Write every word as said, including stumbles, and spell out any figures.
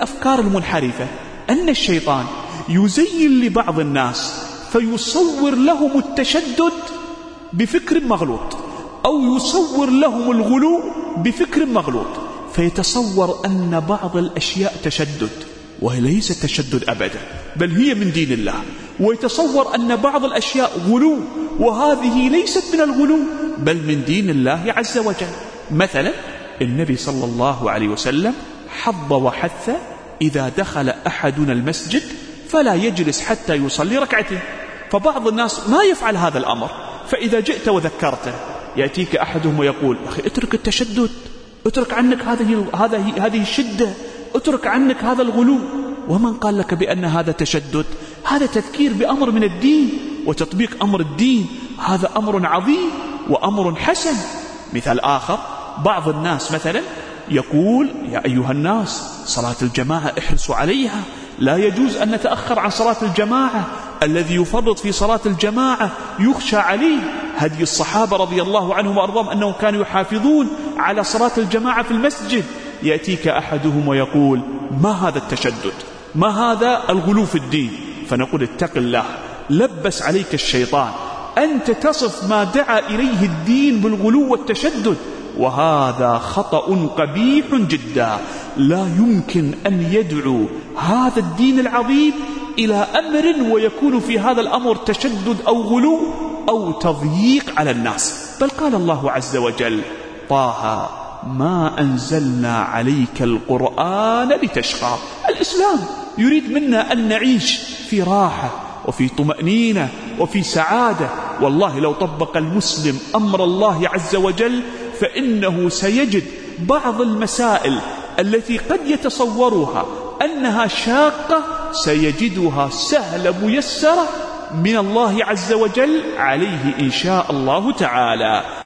الأفكار المنحرفة أن الشيطان يزين لبعض الناس فيصور لهم التشدد بفكر مغلوط، أو يصور لهم الغلو بفكر مغلوط، فيتصور أن بعض الأشياء تشدد وهي ليست تشدد أبدا، بل هي من دين الله، ويتصور أن بعض الأشياء غلو وهذه ليست من الغلو بل من دين الله عز وجل. مثلا النبي صلى الله عليه وسلم حض وحث إذا دخل أحدنا المسجد فلا يجلس حتى يصلي ركعتين، فبعض الناس ما يفعل هذا الأمر، فإذا جئت وذكرته يأتيك أحدهم ويقول أخي اترك التشدد، اترك عنك هذه هذه هذه الشدة، اترك عنك هذا الغلو. ومن قال لك بأن هذا تشدد؟ هذا تذكير بأمر من الدين وتطبيق أمر الدين، هذا أمر عظيم وأمر حسن. مثال آخر، بعض الناس مثلا يقول يا أيها الناس صلاة الجماعة احرصوا عليها، لا يجوز أن نتأخر عن صلاة الجماعة، الذي يفرط في صلاة الجماعة يخشى عليه. هدي الصحابة رضي الله عنهم وأرضاهم أنهم كانوا يحافظون على صلاة الجماعة في المسجد. يأتيك أحدهم ويقول ما هذا التشدد، ما هذا الغلو في الدين؟ فنقول اتق الله، لبس عليك الشيطان أنت تصف ما دعا إليه الدين بالغلو والتشدد، وهذا خطأ قبيح جدا. لا يمكن أن يدعو هذا الدين العظيم إلى أمر ويكون في هذا الأمر تشدد أو غلو أو تضييق على الناس. بل قال الله عز وجل طه ما أنزلنا عليك القرآن لتشقى. الإسلام يريد منا أن نعيش في راحة وفي طمأنينة وفي سعادة. والله لو طبق المسلم أمر الله عز وجل فإنه سيجد بعض المسائل التي قد يتصورها أنها شاقة سيجدها سهلة ميسرة من الله عز وجل عليه إن شاء الله تعالى.